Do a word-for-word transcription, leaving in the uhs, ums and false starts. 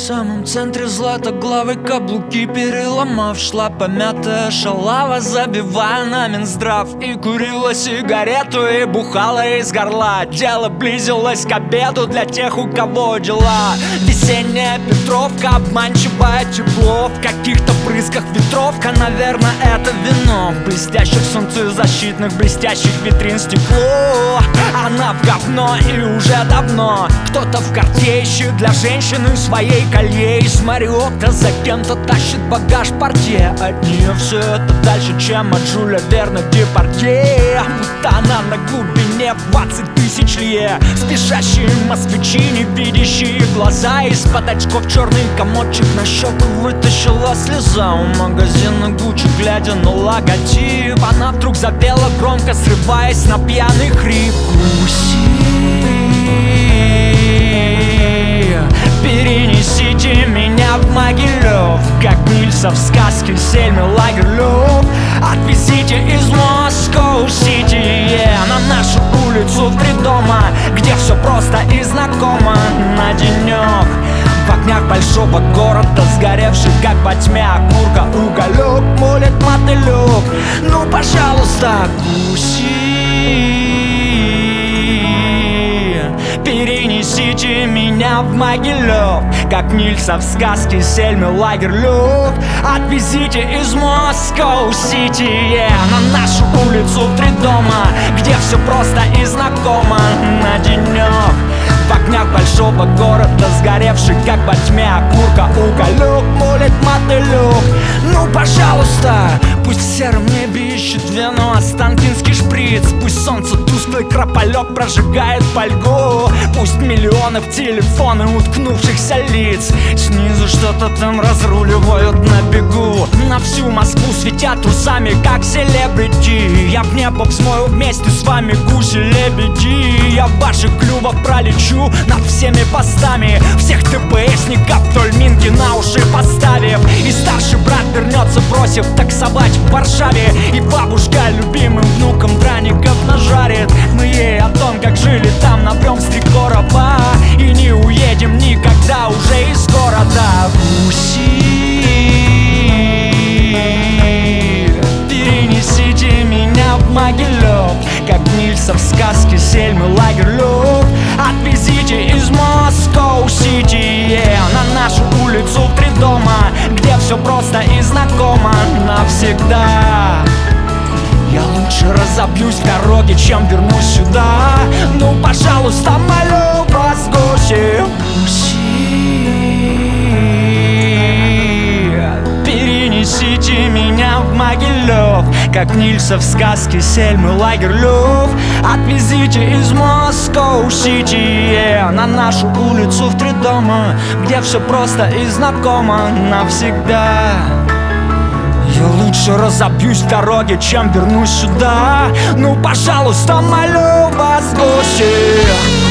самом центре златоглавой каблуки переломав, шла помятая шалава, забивая на Минздрав. И курила сигарету, и бухала из горла. Дело близилось к обеду для тех, у кого дела. Весенняя Петровка, обманчивое тепло в каких-то брызгах ветровка. Наверное, это вино в блестящих солнцезащитных, блестящих витрин стекло. Она в говно и уже давно. Кто-то в карте ищет для женщины своей колье. Из Мариотта за кем-то тащит багаж портье. От нее все это дальше, чем от Жюля Верна Депардье. Будто она на глубине двадцать тысяч лье. Спешащие москвичи, не видящие глаза. Из-под очков черный комочек на щеку вытащила слеза. У магазина Гуччи, глядя на логотип, она вдруг запела громко, срываясь на пьяный хрип. Перенесите меня в Могилев, как Нильса в сказке Сельмы Лагерлёв. Отвезите из Москоу-Сити, yeah, на нашу улицу в три дома, где все просто и знакомо. На денек в огнях большого города, сгоревший как во тьме окурка уголек, молит мотылек. Ну, пожалуйста, гуси, перенесите меня в Могилев, как Нильса в сказке Сельмы Лагерлёв. Отвезите из Москоу-Сити, yeah, на нашу улицу в три дома, где все просто и знакомо. На денек в огнях большого города, сгоревший как во тьме окурка уголек, молит мотылек. Ну, пожалуйста, пусть в сером небе ищет вену останкинский шприц. Пусть солнце тусклый крополек прожигает фольгу. Пусть миллионы в телефоны уткнувшихся лиц снизу что-то там разруливают на бегу. На всю Москву светят усами, как селебрити. Я в небо взмою вместе с вами, гуси-лебеди. Я в ваших клювах пролечу над всеми постами, всех ТПСников вдоль Минки на уши поставив. И старший брат вернется, бросив таксовать в Варшаве. И бабушка любимым внукам драников нажарит. Мы ей о том, как жили там, напьем с Трикорова. И не уедем никогда уже из города. Гуси, перенесите меня в Могилев, как Нильса в сказке Сельмы Лагерлёв. Отвезите из Москоу-Сити, yeah, на нашу улицу в три дома, где все просто и знакомо навсегда. Я лучше разобьюсь в дороге, чем вернусь сюда. Ну, пожалуйста, молю вас, гуси, перенесите меня в Могилев, как Нильса в сказке Сельмы Лагерлёв. Отвезите из Москоу-Сити, yeah, на нашу улицу в три дома, где все просто и знакомо навсегда. Я лучше разобьюсь в дороге, чем вернусь сюда. Ну, пожалуйста, молю вас, гуси.